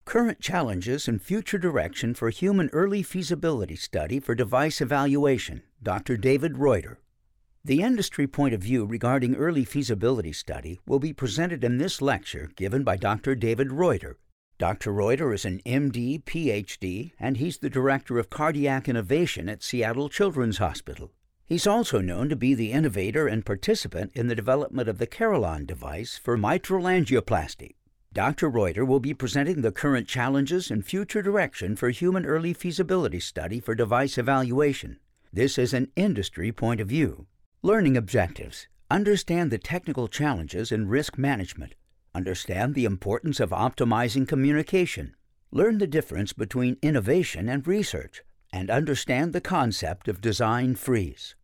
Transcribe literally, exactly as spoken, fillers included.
Current Challenges and Future Direction for Human Early Feasibility Study for Device Evaluation, Doctor David Reuter. The industry point of view regarding early feasibility study will be presented in this lecture given by Doctor David Reuter. Doctor Reuter is an M D, P H D, and he's the Director of Cardiac Innovation at Seattle Children's Hospital. He's also known to be the innovator and participant in the development of the Carillon device for mitral angioplasty. Doctor Reuter will be presenting the current challenges and future direction for human early feasibility study for device evaluation. This is an industry point of view. Learning objectives. Understand the technical challenges in risk management. Understand the importance of optimizing communication. Learn the difference between innovation and research. And understand the concept of design freeze.